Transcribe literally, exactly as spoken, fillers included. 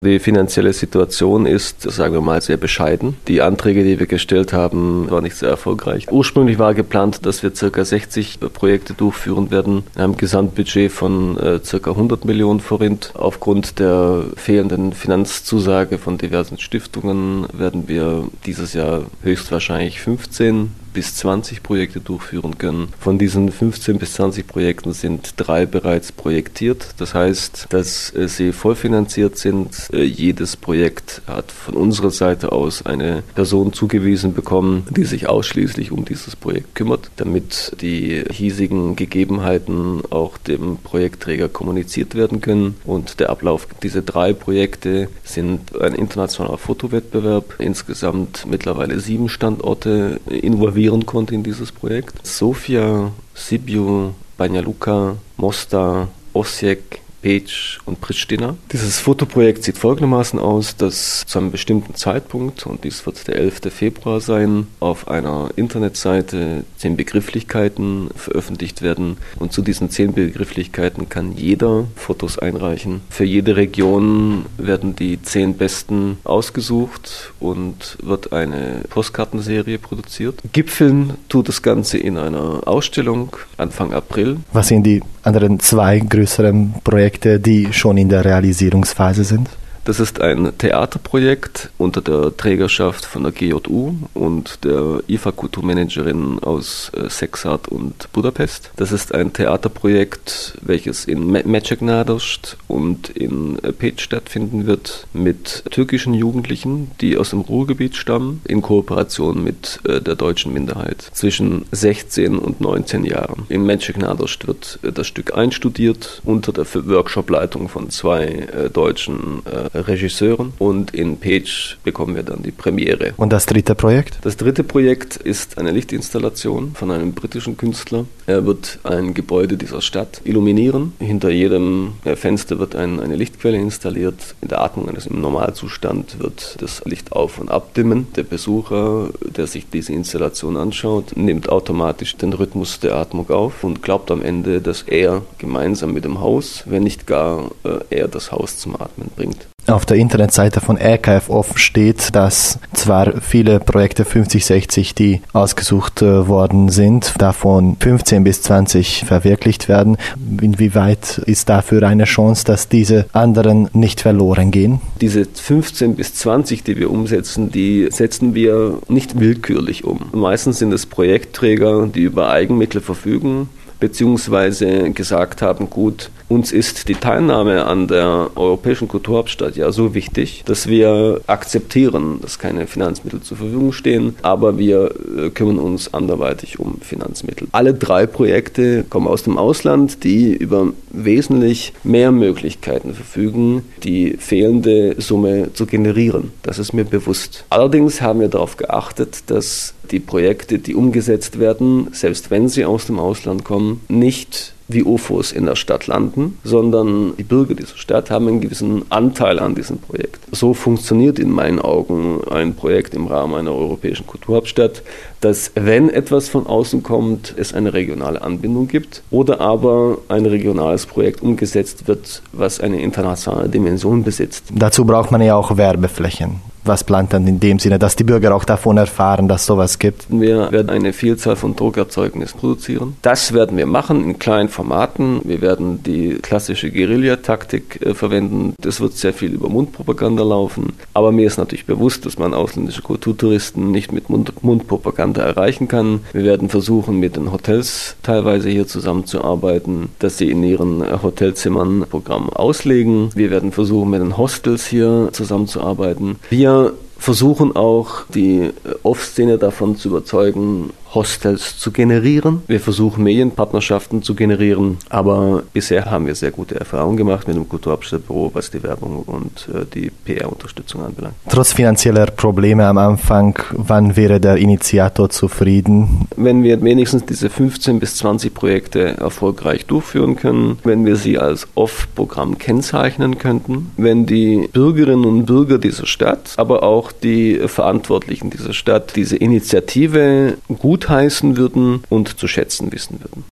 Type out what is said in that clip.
Die finanzielle Situation ist, sagen wir mal, sehr bescheiden. Die Anträge, die wir gestellt haben, waren nicht sehr erfolgreich. Ursprünglich war geplant, dass wir ca. sechzig Projekte durchführen werden. Wir haben ein Gesamtbudget von äh, ca. hundert Millionen Forint. Aufgrund der fehlenden Finanzzusage von diversen Stiftungen werden wir dieses Jahr höchstwahrscheinlich fünfzehn bis zwanzig Projekte durchführen können. Von diesen fünfzehn bis zwanzig Projekten sind drei bereits projektiert. Das heißt, dass äh, sie vollfinanziert sind. Äh, jedes Projekt hat von unserer Seite aus eine Person zugewiesen bekommen, die sich ausschließlich um dieses Projekt kümmert, damit die hiesigen Gegebenheiten auch dem Projektträger kommuniziert werden können. Und der Ablauf dieser drei Projekte sind ein internationaler Fotowettbewerb, insgesamt mittlerweile sieben Standorte involviert konnte in dieses Projekt. Sofia, Sibiu, Banja Luka, Mostar, Osijek, Pécs und Pristina. Dieses Fotoprojekt sieht folgendermaßen aus, dass zu einem bestimmten Zeitpunkt, und dies wird der elfte Februar sein, auf einer Internetseite zehn Begrifflichkeiten veröffentlicht werden. Und zu diesen zehn Begrifflichkeiten kann jeder Fotos einreichen. Für jede Region werden die zehn besten ausgesucht und wird eine Postkartenserie produziert. Gipfeln tut das Ganze in einer Ausstellung Anfang April. Was sind die anderen zwei größeren Projekte, die schon in der Realisierungsphase sind? Das ist ein Theaterprojekt unter der Trägerschaft von der G J U und der I F A-Kulturmanagerin aus äh, Szekszárd und Budapest. Das ist ein Theaterprojekt, welches in Mecseknádasd und in äh, Pécs stattfinden wird, mit türkischen Jugendlichen, die aus dem Ruhrgebiet stammen, in Kooperation mit äh, der deutschen Minderheit, zwischen sechzehn und neunzehn Jahren. In Mecseknádasd wird äh, das Stück einstudiert unter der Workshopleitung von zwei äh, deutschen äh, Regisseuren, und in Pécs bekommen wir dann die Premiere. Und das dritte Projekt? Das dritte Projekt ist eine Lichtinstallation von einem britischen Künstler. Er wird ein Gebäude dieser Stadt illuminieren. Hinter jedem Fenster wird ein, eine Lichtquelle installiert. In der Atmung eines im Normalzustand wird das Licht auf- und abdimmen. Der Besucher, der sich diese Installation anschaut, nimmt automatisch den Rhythmus der Atmung auf und glaubt am Ende, dass er gemeinsam mit dem Haus, wenn nicht gar äh, er das Haus zum Atmen bringt. Auf der Internetseite von E K F offen steht, dass zwar viele Projekte fünfzig, sechzig, die ausgesucht äh, worden sind, davon fünfzehn bis zwanzig verwirklicht werden. Inwieweit ist dafür eine Chance, dass diese anderen nicht verloren gehen? Diese fünfzehn bis zwanzig, die wir umsetzen, die setzen wir nicht willkürlich um. Meistens sind es Projektträger, die über Eigenmittel verfügen, beziehungsweise gesagt haben, gut, uns ist die Teilnahme an der Europäischen Kulturhauptstadt ja so wichtig, dass wir akzeptieren, dass keine Finanzmittel zur Verfügung stehen, aber wir kümmern uns anderweitig um Finanzmittel. Alle drei Projekte kommen aus dem Ausland, die über wesentlich mehr Möglichkeiten verfügen, die fehlende Summe zu generieren. Das ist mir bewusst. Allerdings haben wir darauf geachtet, dass die Projekte, die umgesetzt werden, selbst wenn sie aus dem Ausland kommen, nicht wie U F Os in der Stadt landen, sondern die Bürger dieser Stadt haben einen gewissen Anteil an diesem Projekt. So funktioniert in meinen Augen ein Projekt im Rahmen einer europäischen Kulturhauptstadt, dass, wenn etwas von außen kommt, es eine regionale Anbindung gibt oder aber ein regionales Projekt umgesetzt wird, was eine internationale Dimension besitzt. Dazu braucht man ja auch Werbeflächen. Was plant dann in dem Sinne, dass die Bürger auch davon erfahren, dass sowas gibt? Wir werden eine Vielzahl von Druckerzeugnissen produzieren. Das werden wir machen in kleinen Formaten. Wir werden die klassische Guerillataktik äh, verwenden. Das wird sehr viel über Mundpropaganda laufen. Aber mir ist natürlich bewusst, dass man ausländische Kulturtouristen nicht mit Mund- Mundpropaganda erreichen kann. Wir werden versuchen, mit den Hotels teilweise hier zusammenzuarbeiten, dass sie in ihren Hotelzimmern ein Programm auslegen. Wir werden versuchen, mit den Hostels hier zusammenzuarbeiten. Wir Wir versuchen auch, die Off-Szene davon zu überzeugen, Hostels zu generieren. Wir versuchen, Medienpartnerschaften zu generieren, aber bisher haben wir sehr gute Erfahrungen gemacht mit dem Kulturhauptstadtbüro, was die Werbung und äh, die P R-Unterstützung anbelangt. Trotz finanzieller Probleme am Anfang, wann wäre der Initiator zufrieden? Wenn wir wenigstens diese fünfzehn bis zwanzig Projekte erfolgreich durchführen können, wenn wir sie als Off-Programm kennzeichnen könnten, wenn die Bürgerinnen und Bürger dieser Stadt, aber auch die Verantwortlichen dieser Stadt diese Initiative gutheißen würden und zu schätzen wissen würden.